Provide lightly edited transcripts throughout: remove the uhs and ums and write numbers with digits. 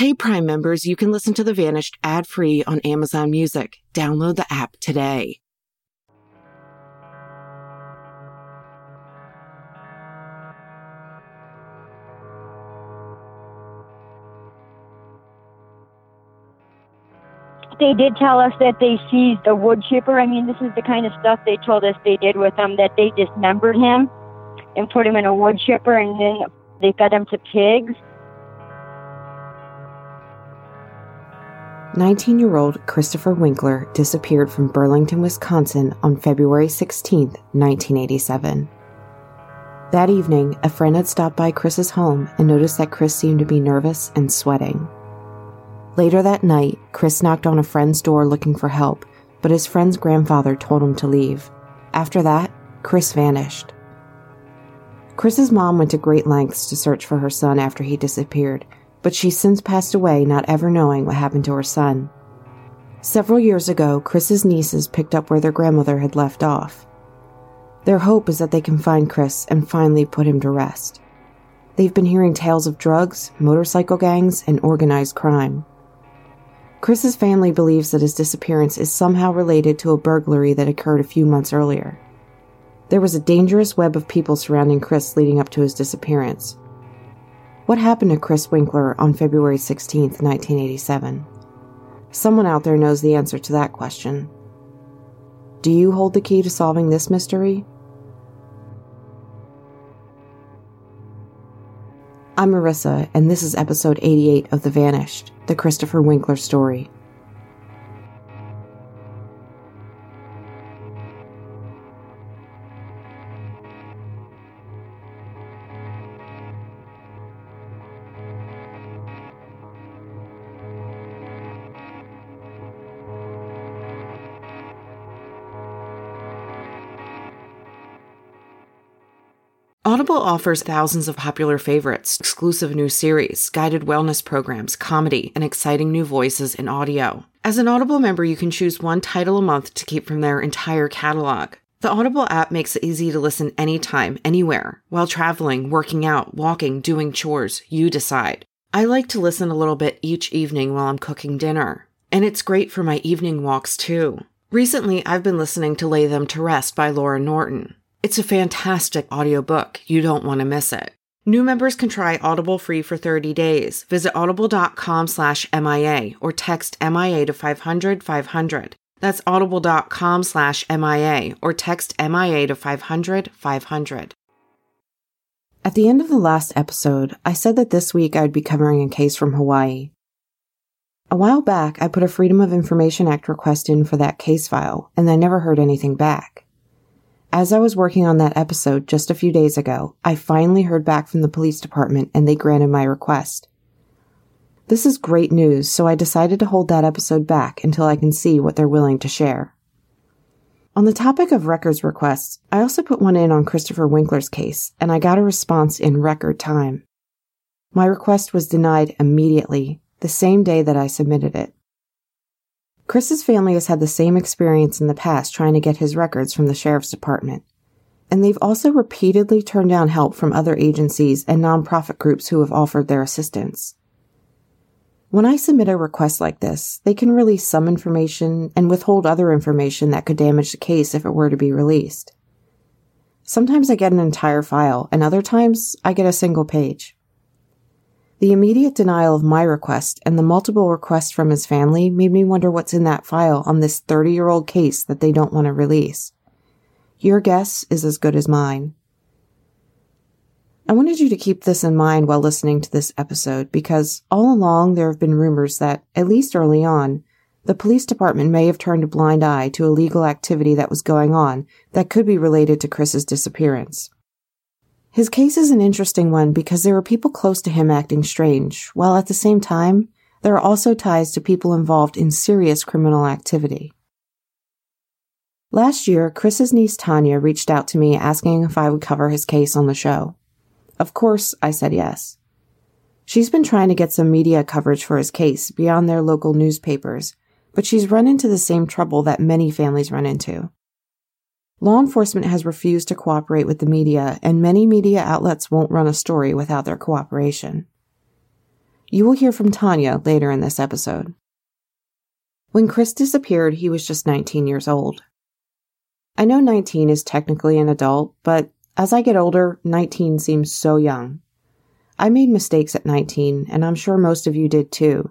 Hey Prime members, you can listen to The Vanished ad-free on Amazon Music. Download the app today. They did tell us that they seized a wood chipper. I mean, this is the kind of stuff they told us they did with him, that they dismembered him and put him in a wood chipper, and then they fed him to pigs. 19-year-old Christopher Winkler disappeared from Burlington, Wisconsin on February 16, 1987. That evening, a friend had stopped by Chris's home and noticed that Chris seemed to be nervous and sweating. Later that night, Chris knocked on a friend's door looking for help, but his friend's grandfather told him to leave. After that, Chris vanished. Chris's mom went to great lengths to search for her son after he disappeared, but she's since passed away, not ever knowing what happened to her son. Several years ago, Chris's nieces picked up where their grandmother had left off. Their hope is that they can find Chris and finally put him to rest. They've been hearing tales of drugs, motorcycle gangs, and organized crime. Chris's family believes that his disappearance is somehow related to a burglary that occurred a few months earlier. There was a dangerous web of people surrounding Chris leading up to his disappearance. What happened to Chris Winkler on February 16, 1987? Someone out there knows the answer to that question. Do you hold the key to solving this mystery? I'm Marissa, and this is episode 88 of The Vanished, the Christopher Winkler story. Audible offers thousands of popular favorites, exclusive new series, guided wellness programs, comedy, and exciting new voices in audio. As an Audible member, you can choose one title a month to keep from their entire catalog. The Audible app makes it easy to listen anytime, anywhere. While traveling, working out, walking, doing chores, you decide. I like to listen a little bit each evening while I'm cooking dinner. And it's great for my evening walks, too. Recently, I've been listening to Lay Them to Rest by Laura Norton. It's a fantastic audiobook. You don't want to miss it. New members can try Audible free for 30 days. Visit audible.com/MIA or text MIA to 500-500. That's audible.com/MIA or text MIA to 500-500. At the end of the last episode, I said that this week I'd be covering a case from Hawaii. A while back, I put a Freedom of Information Act request in for that case file, and I never heard anything back. As I was working on that episode just a few days ago, I finally heard back from the police department and they granted my request. This is great news, so I decided to hold that episode back until I can see what they're willing to share. On the topic of records requests, I also put one in on Christopher Winkler's case, and I got a response in record time. My request was denied immediately, the same day that I submitted it. Chris's family has had the same experience in the past trying to get his records from the sheriff's department, and they've also repeatedly turned down help from other agencies and nonprofit groups who have offered their assistance. When I submit a request like this, they can release some information and withhold other information that could damage the case if it were to be released. Sometimes I get an entire file, and other times I get a single page. The immediate denial of my request and the multiple requests from his family made me wonder what's in that file on this 30-year-old case that they don't want to release. Your guess is as good as mine. I wanted you to keep this in mind while listening to this episode because all along there have been rumors that, at least early on, the police department may have turned a blind eye to illegal activity that was going on that could be related to Chris's disappearance. His case is an interesting one because there are people close to him acting strange, while at the same time, there are also ties to people involved in serious criminal activity. Last year, Chris's niece Tanya reached out to me asking if I would cover his case on the show. Of course, I said yes. She's been trying to get some media coverage for his case beyond their local newspapers, but she's run into the same trouble that many families run into. Law enforcement has refused to cooperate with the media, and many media outlets won't run a story without their cooperation. You will hear from Tanya later in this episode. When Chris disappeared, he was just 19 years old. I know 19 is technically an adult, but as I get older, 19 seems so young. I made mistakes at 19, and I'm sure most of you did too.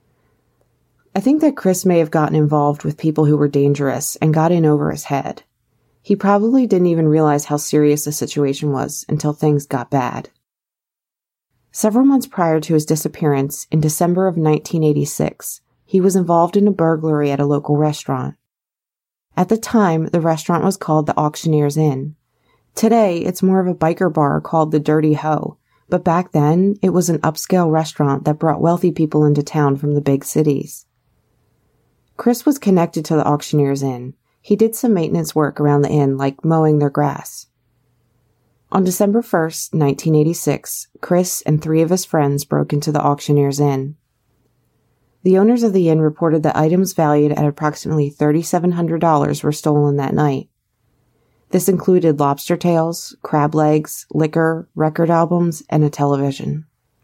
I think that Chris may have gotten involved with people who were dangerous and got in over his head. He probably didn't even realize how serious the situation was until things got bad. Several months prior to his disappearance, in December of 1986, he was involved in a burglary at a local restaurant. At the time, the restaurant was called the Auctioneer's Inn. Today, it's more of a biker bar called the Dirty Hoe, but back then, it was an upscale restaurant that brought wealthy people into town from the big cities. Chris was connected to the Auctioneer's Inn. He did some maintenance work around the inn, like mowing their grass. On December 1st, 1986, Chris and 3 of his friends broke into the Auctioneer's Inn. The owners of the inn reported that items valued at approximately $3,700 were stolen that night. This included lobster tails, crab legs, liquor, record albums, and a television.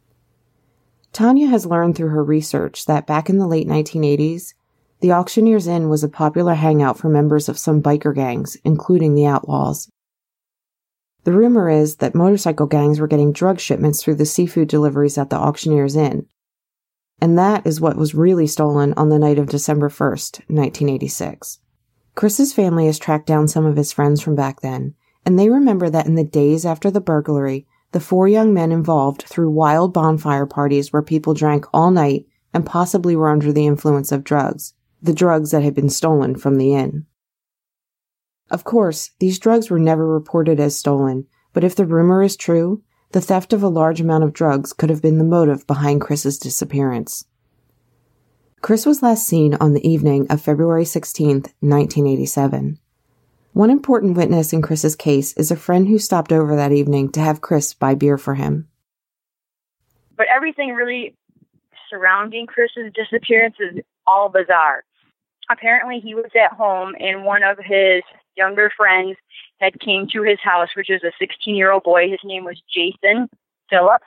Tanya has learned through her research that back in the late 1980s, the Auctioneer's Inn was a popular hangout for members of some biker gangs, including the Outlaws. The rumor is that motorcycle gangs were getting drug shipments through the seafood deliveries at the Auctioneer's Inn. And that is what was really stolen on the night of December 1st, 1986. Chris's family has tracked down some of his friends from back then, and they remember that in the days after the burglary, the 4 young men involved threw wild bonfire parties where people drank all night and possibly were under the influence of drugs, the drugs that had been stolen from the inn. Of course, these drugs were never reported as stolen, but if the rumor is true, the theft of a large amount of drugs could have been the motive behind Chris's disappearance. Chris was last seen on the evening of February 16, 1987. One important witness in Chris's case is a friend who stopped over that evening to have Chris buy beer for him. But everything really surrounding Chris's disappearance is all bizarre. Apparently he was at home and one of his younger friends had came to his house, which is a 16-year-old boy. His name was Jason Phillips.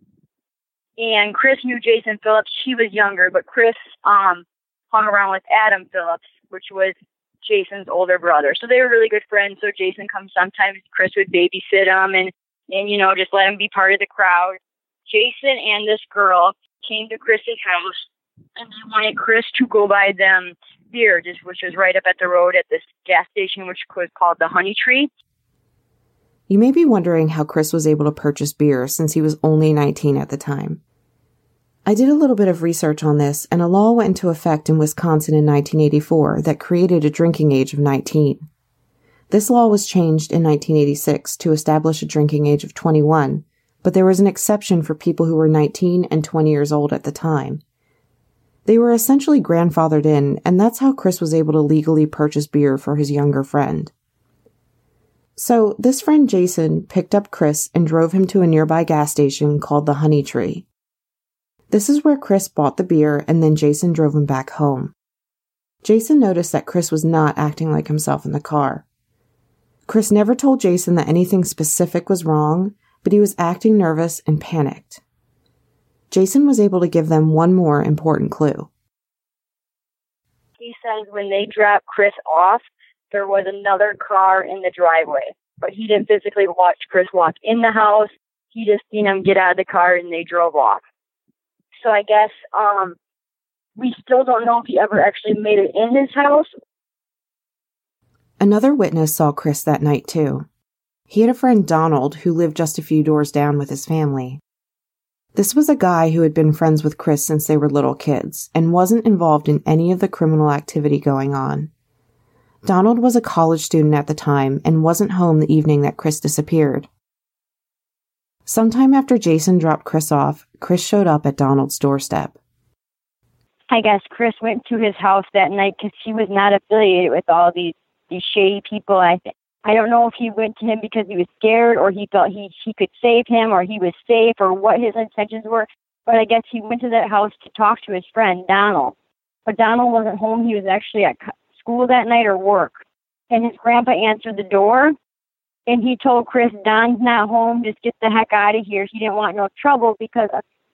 And Chris knew Jason Phillips. He was younger, but Chris hung around with Adam Phillips, which was Jason's older brother. So they were really good friends. So Jason comes sometimes. Chris would babysit him and just let him be part of the crowd. Jason and this girl came to Chris's house and they wanted Chris to go buy them beer, which was right up at the road at this gas station, which was called the Honey Tree. You may be wondering how Chris was able to purchase beer since he was only 19 at the time. I did a little bit of research on this, and a law went into effect in Wisconsin in 1984 that created a drinking age of 19. This law was changed in 1986 to establish a drinking age of 21, but there was an exception for people who were 19 and 20 years old at the time. They were essentially grandfathered in, and that's how Chris was able to legally purchase beer for his younger friend. So, this friend Jason picked up Chris and drove him to a nearby gas station called the Honey Tree. This is where Chris bought the beer, and then Jason drove him back home. Jason noticed that Chris was not acting like himself in the car. Chris never told Jason that anything specific was wrong, but he was acting nervous and panicked. Jason was able to give them one more important clue. He says when they dropped Chris off, there was another car in the driveway, but he didn't physically watch Chris walk in the house. He just seen him get out of the car and they drove off. So I guess we still don't know if he ever actually made it in his house. Another witness saw Chris that night too. He had a friend, Donald, who lived just a few doors down with his family. This was a guy who had been friends with Chris since they were little kids and wasn't involved in any of the criminal activity going on. Donald was a college student at the time and wasn't home the evening that Chris disappeared. Sometime after Jason dropped Chris off, Chris showed up at Donald's doorstep. I guess Chris went to his house that night because he was not affiliated with all these shady people. I don't know if he went to him because he was scared or he felt he could save him or he was safe or what his intentions were. But I guess he went to that house to talk to his friend, Donald. But Donald wasn't home. He was actually at school that night or work. And his grandpa answered the door. And he told Chris, Don's not home. Just get the heck out of here. He didn't want no trouble because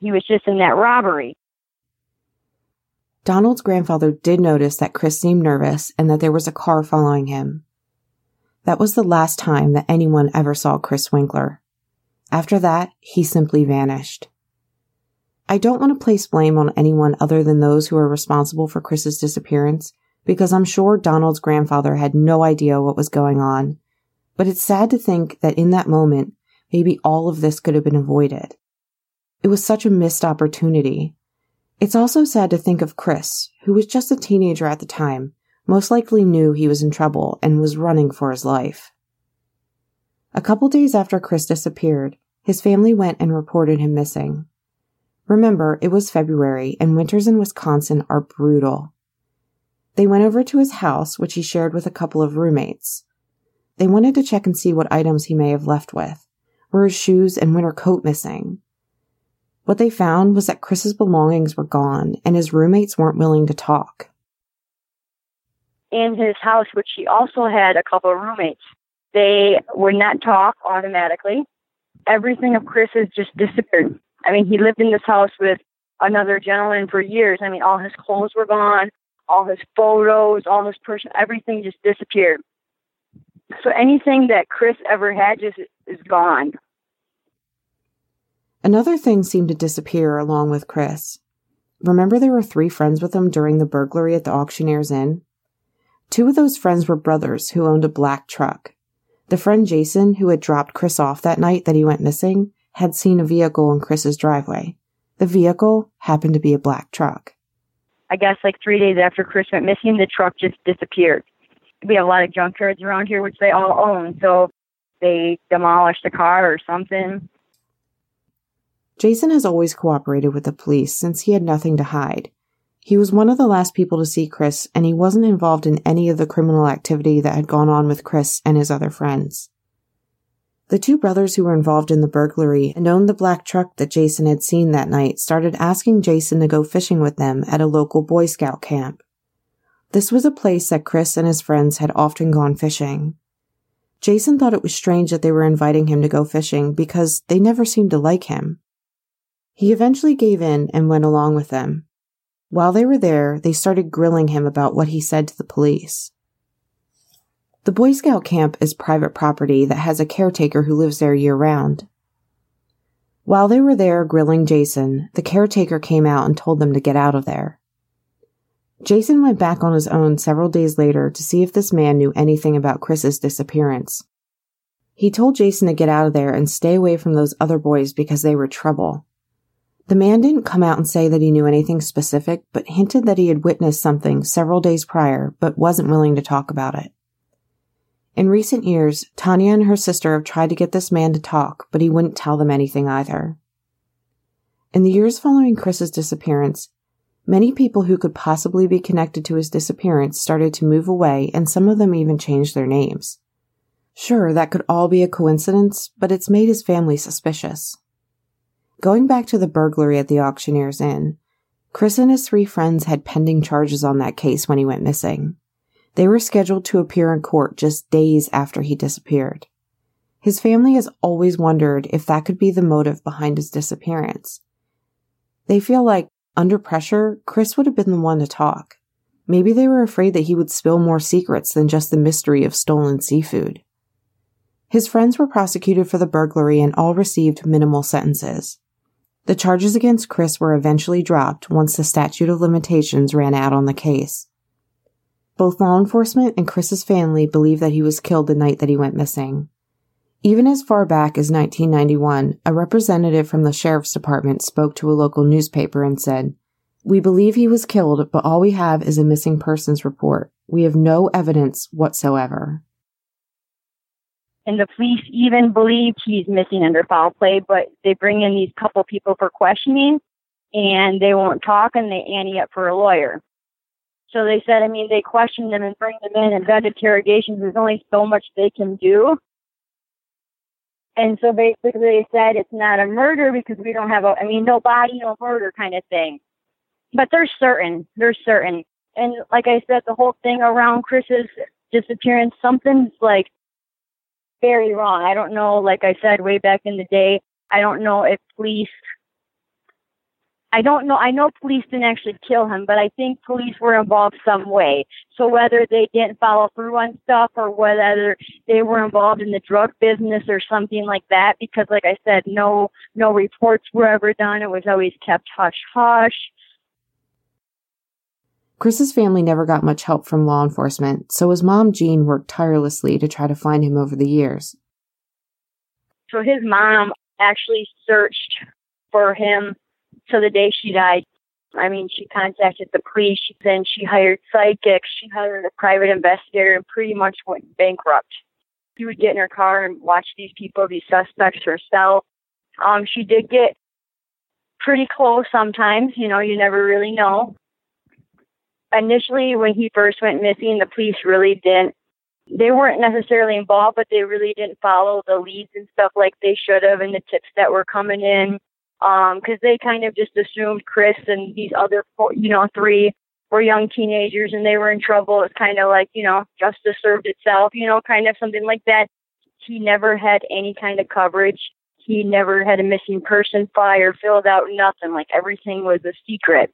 He was just in that robbery. Donald's grandfather did notice that Chris seemed nervous and that there was a car following him. That was the last time that anyone ever saw Chris Winkler. After that, he simply vanished. I don't want to place blame on anyone other than those who are responsible for Chris's disappearance, because I'm sure Donald's grandfather had no idea what was going on. But it's sad to think that in that moment, maybe all of this could have been avoided. It was such a missed opportunity. It's also sad to think of Chris, who was just a teenager at the time, most likely knew he was in trouble and was running for his life. A couple days after Chris disappeared, his family went and reported him missing. Remember, it was February, and winters in Wisconsin are brutal. They went over to his house, which he shared with a couple of roommates. They wanted to check and see what items he may have left with. Were his shoes and winter coat missing? What they found was that Chris's belongings were gone, and his roommates weren't willing to talk. In his house, which he also had a couple of roommates, they would not talk automatically. Everything of Chris's just disappeared. I mean, he lived in this house with another gentleman for years. I mean, all his clothes were gone, all his photos, all his everything just disappeared. So anything that Chris ever had just is gone. Another thing seemed to disappear along with Chris. Remember there were 3 friends with him during the burglary at the Auctioneer's Inn? 2 of those friends were brothers who owned a black truck. The friend Jason, who had dropped Chris off that night that he went missing, had seen a vehicle in Chris's driveway. The vehicle happened to be a black truck. I guess like 3 days after Chris went missing, the truck just disappeared. We have a lot of junkyards around here, which they all own, so they demolished the car or something. Jason has always cooperated with the police since he had nothing to hide. He was one of the last people to see Chris, and he wasn't involved in any of the criminal activity that had gone on with Chris and his other friends. The 2 brothers who were involved in the burglary and owned the black truck that Jason had seen that night started asking Jason to go fishing with them at a local Boy Scout camp. This was a place that Chris and his friends had often gone fishing. Jason thought it was strange that they were inviting him to go fishing because they never seemed to like him. He eventually gave in and went along with them. While they were there, they started grilling him about what he said to the police. The Boy Scout camp is private property that has a caretaker who lives there year-round. While they were there grilling Jason, the caretaker came out and told them to get out of there. Jason went back on his own several days later to see if this man knew anything about Chris's disappearance. He told Jason to get out of there and stay away from those other boys because they were trouble. The man didn't come out and say that he knew anything specific, but hinted that he had witnessed something several days prior, but wasn't willing to talk about it. In recent years, Tanya and her sister have tried to get this man to talk, but he wouldn't tell them anything either. In the years following Chris's disappearance, many people who could possibly be connected to his disappearance started to move away, and some of them even changed their names. Sure, that could all be a coincidence, but it's made his family suspicious. Going back to the burglary at the Auctioneer's Inn, Chris and his 3 friends had pending charges on that case when he went missing. They were scheduled to appear in court just days after he disappeared. His family has always wondered if that could be the motive behind his disappearance. They feel like, under pressure, Chris would have been the one to talk. Maybe they were afraid that he would spill more secrets than just the mystery of stolen seafood. His friends were prosecuted for the burglary and all received minimal sentences. The charges against Chris were eventually dropped once the statute of limitations ran out on the case. Both law enforcement and Chris's family believe that he was killed the night that he went missing. Even as far back as 1991, a representative from the sheriff's department spoke to a local newspaper and said, "We believe he was killed, but all we have is a missing persons report. We have no evidence whatsoever." And the police even believe he's missing under foul play, but they bring in these couple people for questioning, and they won't talk, and they ante up for a lawyer. So they said, they question them and bring them in and vet interrogations. There's only so much they can do. And so basically they said it's not a murder because we don't have no body, no murder kind of thing. But they're certain. And like I said, the whole thing around Chris's disappearance, something's like very wrong. I don't know, like I said, way back in the day, I don't know if police I don't know. I know police didn't actually kill him, but I think police were involved some way. So whether they didn't follow through on stuff or whether they were involved in the drug business or something like that, because like I said, no reports were ever done. It was always kept hush-hush. Chris's family never got much help from law enforcement, so his mom, Jean, worked tirelessly to try to find him over the years. So his mom actually searched for him till the day she died. I mean, she contacted the police, then she hired psychics, she hired a private investigator, and pretty much went bankrupt. She would get in her car and watch these people, these suspects herself. She did get pretty close sometimes, you never really know. Initially, when he first went missing, the police really they weren't necessarily involved, but they really didn't follow the leads and stuff like they should have and the tips that were coming in. Because they kind of just assumed Chris and these other four, 3 were young teenagers and they were in trouble. It's kind of like, justice served itself, kind of something like that. He never had any kind of coverage. He never had a missing person file filled out, nothing. Like everything was a secret.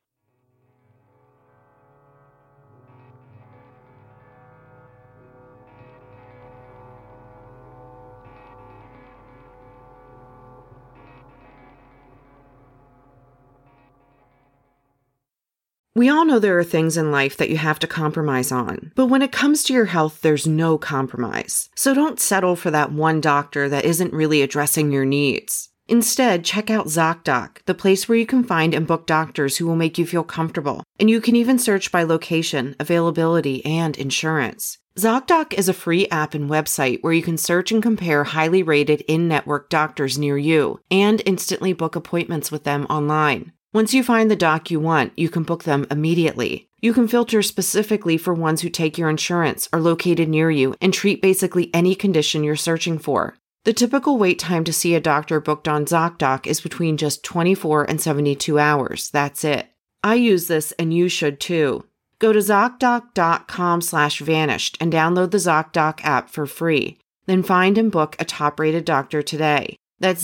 We all know there are things in life that you have to compromise on, but when it comes to your health, there's no compromise. So don't settle for that one doctor that isn't really addressing your needs. Instead, check out ZocDoc, the place where you can find and book doctors who will make you feel comfortable. And you can even search by location, availability, and insurance. ZocDoc is a free app and website where you can search and compare highly rated in-network doctors near you and instantly book appointments with them online. Once you find the doc you want, you can book them immediately. You can filter specifically for ones who take your insurance, are located near you, and treat basically any condition you're searching for. The typical wait time to see a doctor booked on ZocDoc is between just 24 and 72 hours. That's it. I use this and you should too. Go to ZocDoc.com/vanished and download the ZocDoc app for free. Then find and book a top-rated doctor today. That's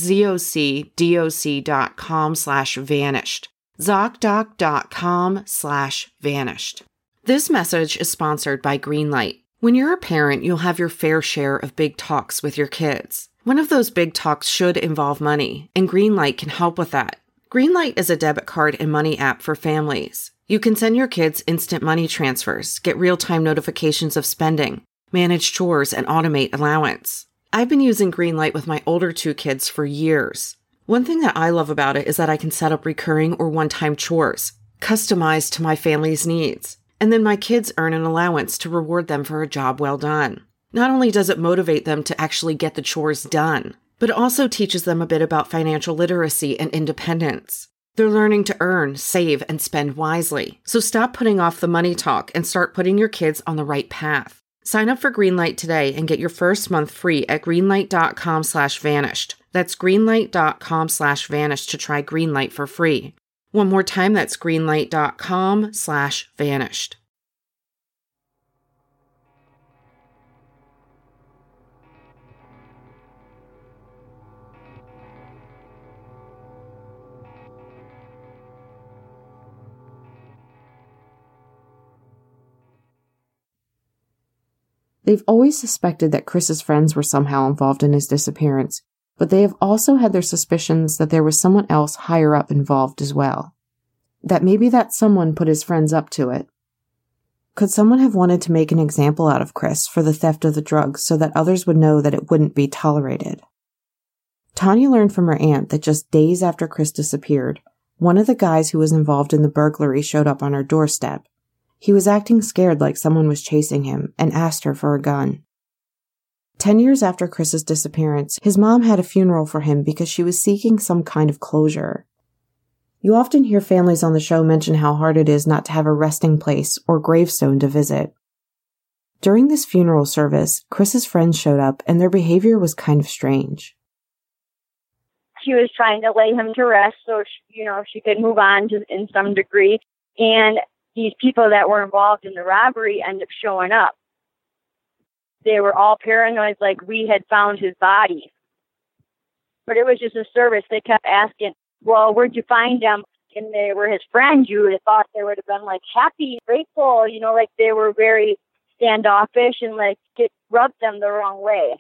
ZocDoc.com/vanished. ZocDoc.com/vanished. This message is sponsored by Greenlight. When you're a parent, you'll have your fair share of big talks with your kids. One of those big talks should involve money, and Greenlight can help with that. Greenlight is a debit card and money app for families. You can send your kids instant money transfers, get real-time notifications of spending, manage chores, and automate allowance. I've been using Greenlight with my older 2 kids for years. One thing that I love about it is that I can set up recurring or one-time chores, customized to my family's needs. And then my kids earn an allowance to reward them for a job well done. Not only does it motivate them to actually get the chores done, but it also teaches them a bit about financial literacy and independence. They're learning to earn, save, and spend wisely. So stop putting off the money talk and start putting your kids on the right path. Sign up for Greenlight today and get your first month free at greenlight.com/vanished. That's greenlight.com/vanished to try Greenlight for free. One more time, that's greenlight.com/vanished. They've always suspected that Chris's friends were somehow involved in his disappearance, but they have also had their suspicions that there was someone else higher up involved as well. That maybe that someone put his friends up to it. Could someone have wanted to make an example out of Chris for the theft of the drugs so that others would know that it wouldn't be tolerated? Tanya learned from her aunt that just days after Chris disappeared, one of the guys who was involved in the burglary showed up on her doorstep. He was acting scared like someone was chasing him and asked her for a gun. 10 years after Chris's disappearance, his mom had a funeral for him because she was seeking some kind of closure. You often hear families on the show mention how hard it is not to have a resting place or gravestone to visit. During this funeral service, Chris's friends showed up and their behavior was kind of strange. She was trying to lay him to rest so she could move on in some degree. And these people that were involved in the robbery ended up showing up. They were all paranoid, like we had found his body. But it was just a service. They kept asking, well, where'd you find him? and they were his friends, you would have thought they would have been like happy, grateful, like they were very standoffish and like it rubbed them the wrong way.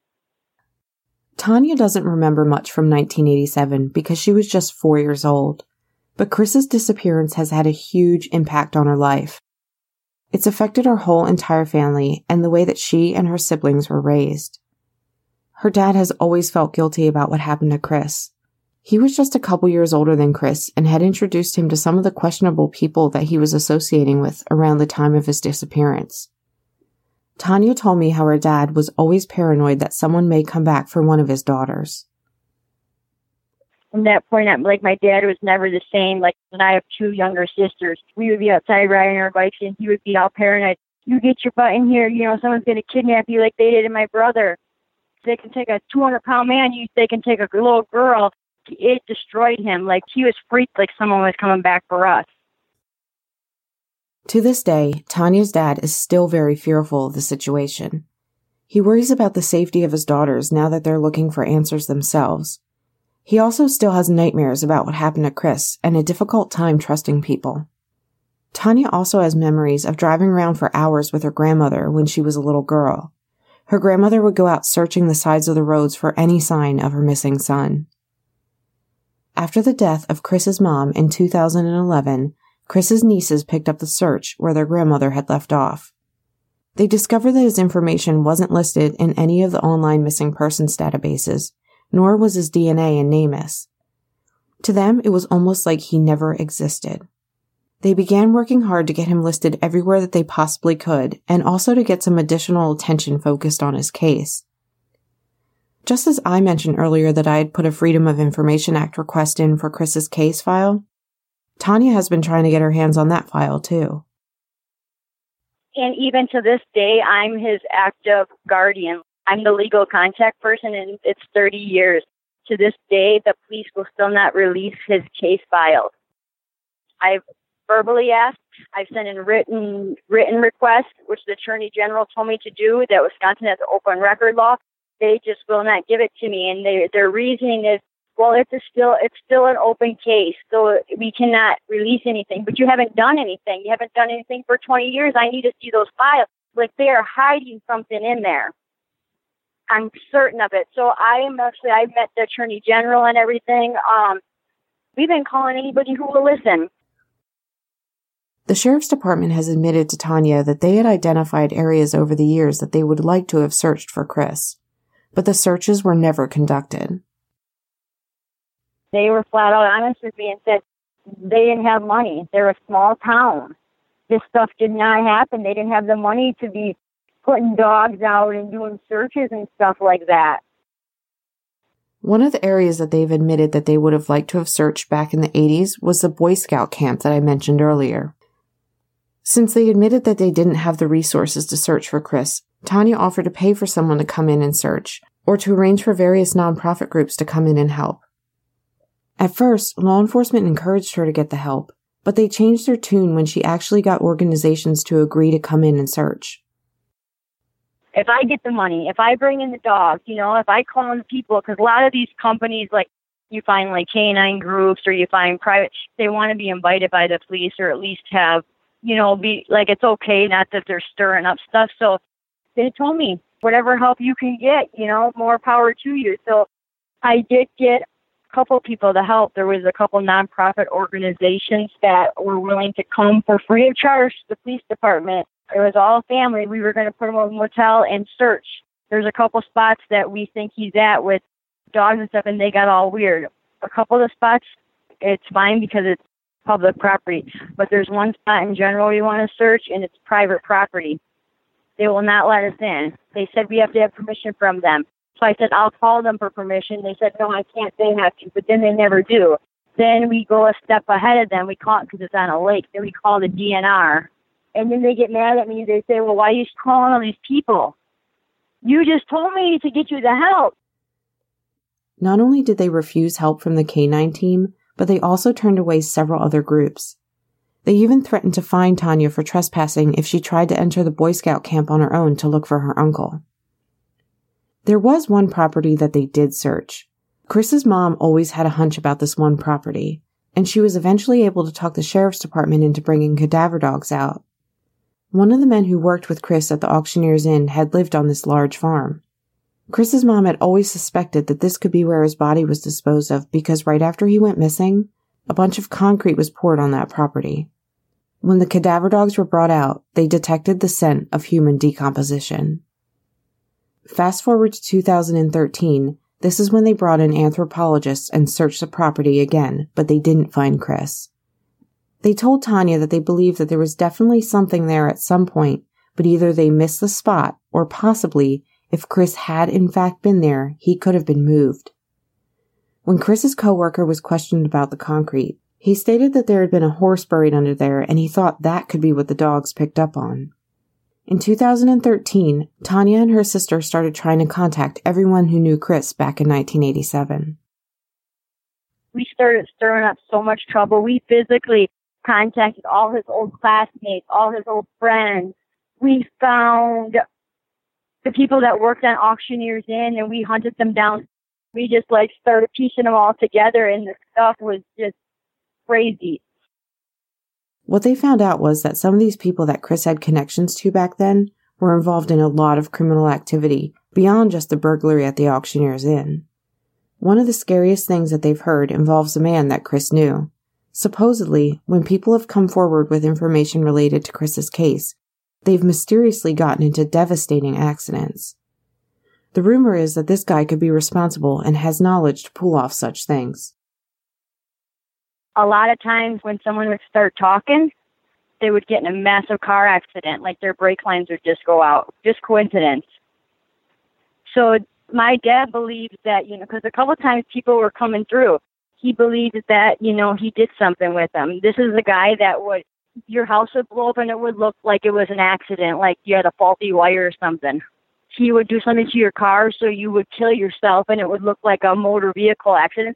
Tanya doesn't remember much from 1987 because she was just 4 years old. But Chris's disappearance has had a huge impact on her life. It's affected her whole entire family and the way that she and her siblings were raised. Her dad has always felt guilty about what happened to Chris. He was just a couple years older than Chris and had introduced him to some of the questionable people that he was associating with around the time of his disappearance. Tanya told me how her dad was always paranoid that someone may come back for one of his daughters. From that point on, like, my dad was never the same. Like, when I have 2 younger sisters, we would be outside riding our bikes, and he would be all paranoid. You get your butt in here, someone's going to kidnap you like they did to my brother. They can take a 200-pound man, they can take a little girl. It destroyed him. Like, he was freaked like someone was coming back for us. To this day, Tanya's dad is still very fearful of the situation. He worries about the safety of his daughters now that they're looking for answers themselves. He also still has nightmares about what happened to Chris and a difficult time trusting people. Tanya also has memories of driving around for hours with her grandmother when she was a little girl. Her grandmother would go out searching the sides of the roads for any sign of her missing son. After the death of Chris's mom in 2011, Chris's nieces picked up the search where their grandmother had left off. They discovered that his information wasn't listed in any of the online missing persons databases, nor was his DNA in NamUs. To them, it was almost like he never existed. They began working hard to get him listed everywhere that they possibly could, and also to get some additional attention focused on his case. Just as I mentioned earlier that I had put a Freedom of Information Act request in for Chris's case file, Tanya has been trying to get her hands on that file too. And even to this day, I'm his active guardian. I'm the legal contact person, and it's 30 years. To this day, the police will still not release his case file. I've verbally asked. I've sent in written requests, which the Attorney General told me to do, that Wisconsin has an open record law. They just will not give it to me, and their reasoning is, well, it's still an open case, so we cannot release anything. But you haven't done anything. You haven't done anything for 20 years. I need to see those files. Like, they are hiding something in there. I'm certain of it. So I met the Attorney General and everything. We've been calling anybody who will listen. The Sheriff's Department has admitted to Tanya that they had identified areas over the years that they would like to have searched for Chris, but the searches were never conducted. They were flat out honest with me and said they didn't have money. They're a small town. This stuff did not happen. They didn't have the money to be putting dogs out and doing searches and stuff like that. One of the areas that they've admitted that they would have liked to have searched back in the 80s was the Boy Scout camp that I mentioned earlier. Since they admitted that they didn't have the resources to search for Chris, Tanya offered to pay for someone to come in and search, or to arrange for various nonprofit groups to come in and help. At first, law enforcement encouraged her to get the help, but they changed their tune when she actually got organizations to agree to come in and search. If I get the money, if I bring in the dogs, if I call in the people, because a lot of these companies, like, you find like canine groups or you find private, they want to be invited by the police or at least have, be like, it's okay, not that they're stirring up stuff. So they told me, whatever help you can get, more power to you. So I did get a couple people to help. There was a couple nonprofit organizations that were willing to come for free of charge to the police department. It was all family. We were going to put him in a motel and search. There's a couple spots that we think he's at with dogs and stuff, and they got all weird. A couple of the spots, it's fine because it's public property. But there's one spot in general we want to search, and it's private property. They will not let us in. They said we have to have permission from them. So I said, I'll call them for permission. They said, no, I can't. They have to. But then they never do. Then we go a step ahead of them. We call it because it's on a lake. Then we call the DNR. And then they get mad at me. They say, well, why are you calling all these people? You just told me to get you the help. Not only did they refuse help from the K-9 team, but they also turned away several other groups. They even threatened to fine Tanya for trespassing if she tried to enter the Boy Scout camp on her own to look for her uncle. There was one property that they did search. Chris's mom always had a hunch about this one property. and she was eventually able to talk the sheriff's department into bringing cadaver dogs out. One of the men who worked with Chris at the Auctioneer's Inn had lived on this large farm. Chris's mom had always suspected that this could be where his body was disposed of because right after he went missing, a bunch of concrete was poured on that property. When the cadaver dogs were brought out, they detected the scent of human decomposition. Fast forward to 2013, this is when they brought in anthropologists and searched the property again, but they didn't find Chris. They told Tanya that they believed that there was definitely something there at some point, but either they missed the spot or possibly, if Chris had in fact been there, he could have been moved. When Chris's coworker was questioned about the concrete, he stated that there had been a horse buried under there and he thought that could be what the dogs picked up on. In 2013, Tanya and her sister started trying to contact everyone who knew Chris back in 1987. We started stirring up so much trouble. We physically contacted all his old classmates, all his old friends. We found the people that worked on Auctioneer's Inn and we hunted them down. We just started piecing them all together and the stuff was just crazy. What they found out was that some of these people that Chris had connections to back then were involved in a lot of criminal activity beyond just the burglary at the Auctioneer's Inn. One of the scariest things that they've heard involves a man that Chris knew. Supposedly, when people have come forward with information related to Chris's case, they've mysteriously gotten into devastating accidents. The rumor is that this guy could be responsible and has knowledge to pull off such things. A lot of times when someone would start talking, they would get in a massive car accident, like their brake lines would just go out. Just coincidence. So my dad believes that, because a couple of times people were coming through, he believed that, he did something with them. This is a guy that your house would blow up and it would look like it was an accident, like you had a faulty wire or something. He would do something to your car so you would kill yourself and it would look like a motor vehicle accident.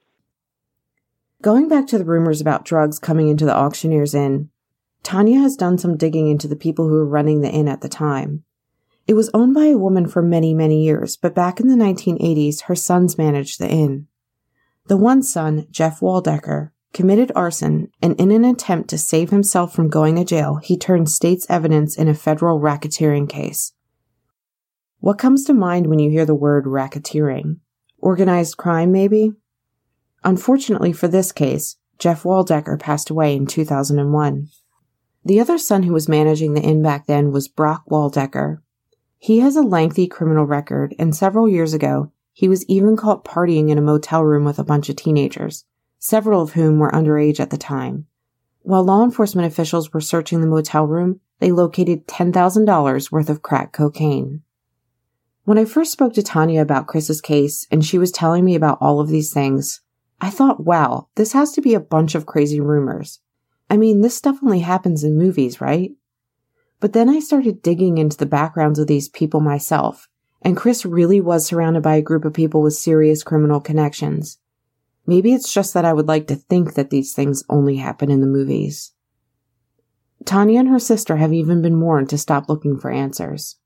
Going back to the rumors about drugs coming into the Auctioneer's Inn, Tanya has done some digging into the people who were running the inn at the time. It was owned by a woman for many, many years, but back in the 1980s, her sons managed the inn. The one son, Jeff Waldecker, committed arson, and in an attempt to save himself from going to jail, he turned state's evidence in a federal racketeering case. What comes to mind when you hear the word racketeering? Organized crime, maybe? Unfortunately for this case, Jeff Waldecker passed away in 2001. The other son who was managing the inn back then was Brock Waldecker. He has a lengthy criminal record, and several years ago, he was even caught partying in a motel room with a bunch of teenagers, several of whom were underage at the time. While law enforcement officials were searching the motel room, they located $10,000 worth of crack cocaine. When I first spoke to Tanya about Chris's case, and she was telling me about all of these things, I thought, wow, this has to be a bunch of crazy rumors. I mean, this stuff only happens in movies, right? But then I started digging into the backgrounds of these people myself, and Chris really was surrounded by a group of people with serious criminal connections. Maybe it's just that I would like to think that these things only happen in the movies. Tanya and her sister have even been warned to stop looking for answers.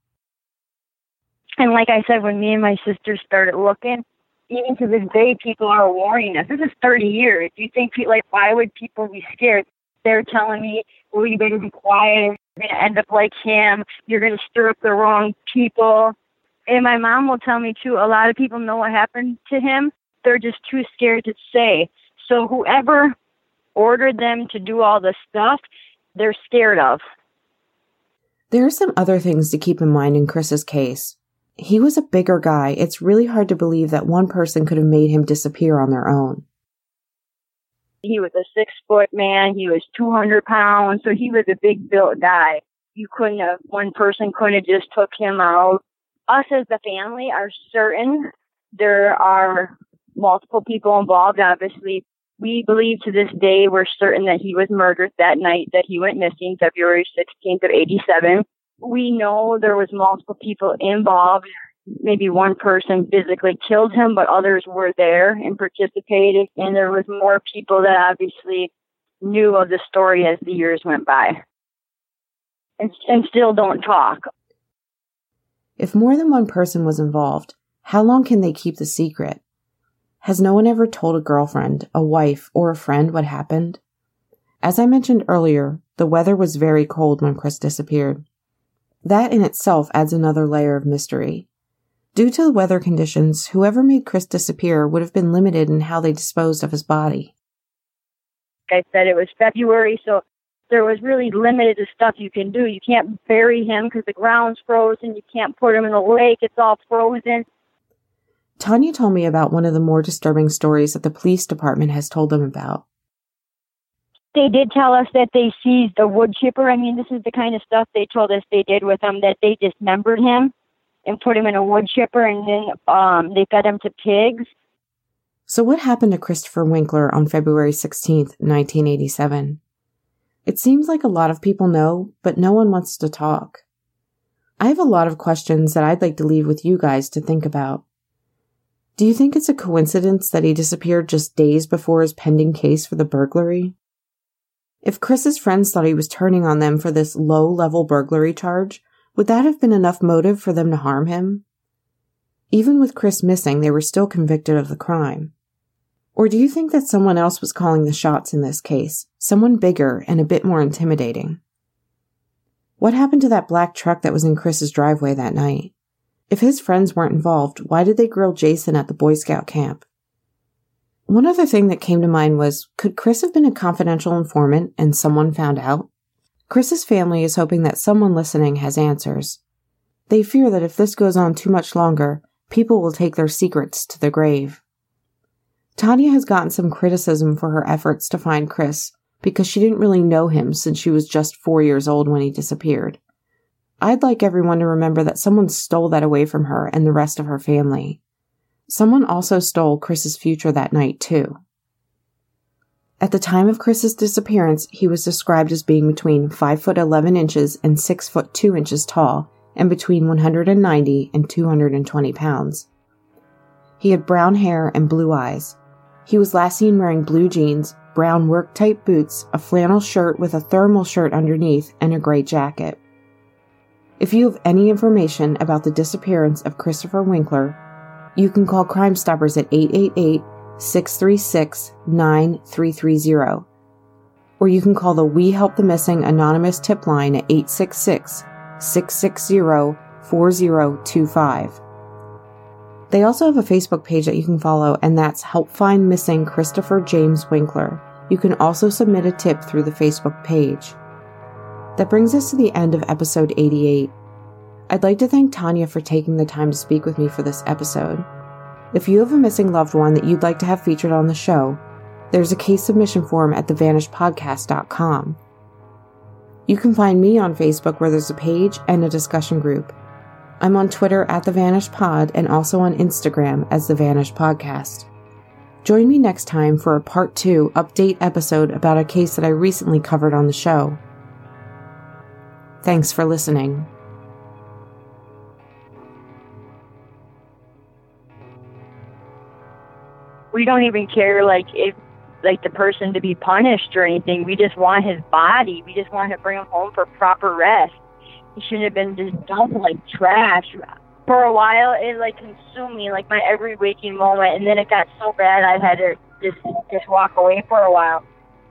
And like I said, when me and my sister started looking, even to this day, people are warning us. This is 30 years. You think, why would people be scared? They're telling me, well, you better be quiet. You're going to end up like him. You're going to stir up the wrong people. And my mom will tell me, too, a lot of people know what happened to him. They're just too scared to say. So whoever ordered them to do all this stuff, they're scared of. There are some other things to keep in mind in Chris's case. He was a bigger guy. It's really hard to believe that one person could have made him disappear on their own. He was a 6-foot man. He was 200 pounds. So he was a big built guy. One person couldn't have just took him out. Us as the family are certain there are multiple people involved. Obviously, we believe to this day we're certain that he was murdered that night that he went missing, February 16th of 87. We know there was multiple people involved. Maybe one person physically killed him, but others were there and participated. And there was more people that obviously knew of the story as the years went by and still don't talk. If more than one person was involved, how long can they keep the secret? Has no one ever told a girlfriend, a wife, or a friend what happened? As I mentioned earlier, the weather was very cold when Chris disappeared. That in itself adds another layer of mystery. Due to the weather conditions, whoever made Chris disappear would have been limited in how they disposed of his body. Like I said, it was February, so there was really limited to stuff you can do. You can't bury him because the ground's frozen. You can't put him in a lake. It's all frozen. Tanya told me about one of the more disturbing stories that the police department has told them about. They did tell us that they seized a wood chipper. I mean, this is the kind of stuff they told us they did with him, that they dismembered him and put him in a wood chipper, and then they fed him to pigs. So what happened to Christopher Winkler on February 16th, 1987? It seems like a lot of people know, but no one wants to talk. I have a lot of questions that I'd like to leave with you guys to think about. Do you think it's a coincidence that he disappeared just days before his pending case for the burglary? If Chris's friends thought he was turning on them for this low-level burglary charge, would that have been enough motive for them to harm him? Even with Chris missing, they were still convicted of the crime. Or do you think that someone else was calling the shots in this case, someone bigger and a bit more intimidating? What happened to that black truck that was in Chris's driveway that night? If his friends weren't involved, why did they grill Jason at the Boy Scout camp? One other thing that came to mind was, could Chris have been a confidential informant and someone found out? Chris's family is hoping that someone listening has answers. They fear that if this goes on too much longer, people will take their secrets to the grave. Tanya has gotten some criticism for her efforts to find Chris because she didn't really know him since she was just 4 years old when he disappeared. I'd like everyone to remember that someone stole that away from her and the rest of her family. Someone also stole Chris's future that night, too. At the time of Chris's disappearance, he was described as being between 5'11" and 6'2" tall, and between 190 and 220 pounds. He had brown hair and blue eyes. He was last seen wearing blue jeans, brown work-type boots, a flannel shirt with a thermal shirt underneath, and a gray jacket. If you have any information about the disappearance of Christopher Winkler, you can call Crime Stoppers at 888-636-9330. Or you can call the We Help the Missing anonymous tip line at 866-660-4025. They also have a Facebook page that you can follow, and that's Help Find Missing Christopher James Winkler. You can also submit a tip through the Facebook page. That brings us to the end of episode 88. I'd like to thank Tanya for taking the time to speak with me for this episode. If you have a missing loved one that you'd like to have featured on the show, there's a case submission form at thevanishedpodcast.com. You can find me on Facebook, where there's a page and a discussion group. I'm on Twitter at TheVanishedPod and also on Instagram as The Vanished Podcast. Join me next time for a Part 2 update episode about a case that I recently covered on the show. Thanks for listening. We don't even care, if the person to be punished or anything. We just want his body. We just want to bring him home for proper rest. He shouldn't have been just dumped like trash. For a while, it consumed me, my every waking moment, and then it got so bad I had to just walk away for a while.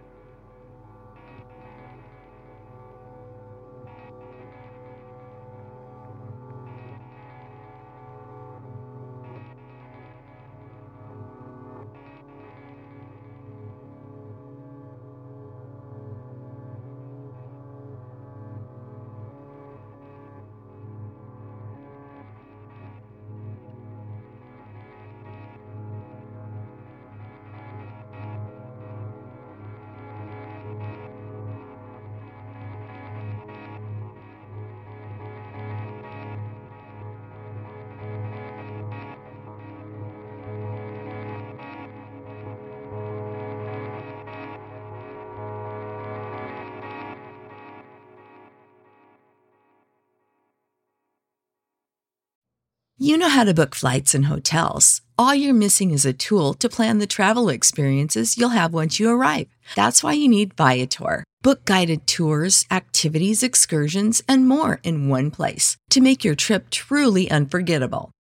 You know how to book flights and hotels. All you're missing is a tool to plan the travel experiences you'll have once you arrive. That's why you need Viator. Book guided tours, activities, excursions, and more in one place to make your trip truly unforgettable.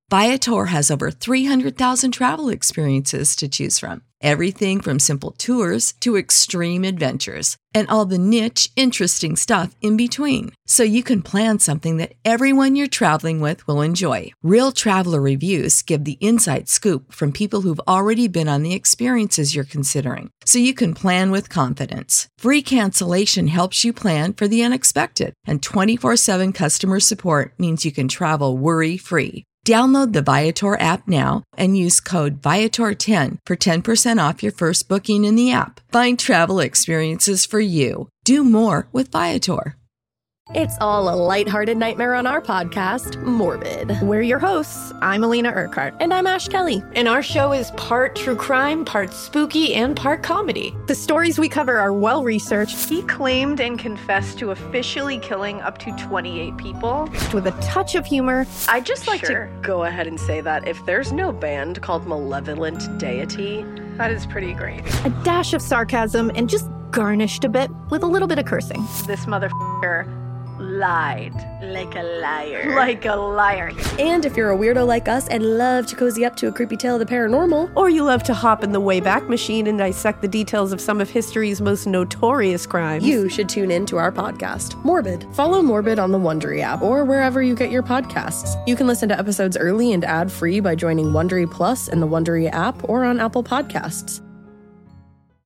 Viator has over 300,000 travel experiences to choose from. Everything from simple tours to extreme adventures and all the niche, interesting stuff in between. So you can plan something that everyone you're traveling with will enjoy. Real traveler reviews give the inside scoop from people who've already been on the experiences you're considering. So you can plan with confidence. Free cancellation helps you plan for the unexpected. And 24/7 customer support means you can travel worry-free. Download the Viator app now and use code Viator10 for 10% off your first booking in the app. Find travel experiences for you. Do more with Viator. It's all a lighthearted nightmare on our podcast, Morbid. We're your hosts. I'm Alina Urquhart. And I'm Ash Kelly. And our show is part true crime, part spooky, and part comedy. The stories we cover are well-researched. He claimed and confessed to officially killing up to 28 people. With a touch of humor. I'd just like to go ahead and say that if there's no band called Malevolent Deity, that is pretty great. A dash of sarcasm and just garnished a bit with a little bit of cursing. This motherfucker lied. Like a liar. Like a liar. And if you're a weirdo like us and love to cozy up to a creepy tale of the paranormal, or you love to hop in the Wayback Machine and dissect the details of some of history's most notorious crimes, you should tune in to our podcast, Morbid. Follow Morbid on the Wondery app or wherever you get your podcasts. You can listen to episodes early and ad-free by joining Wondery Plus in the Wondery app or on Apple Podcasts.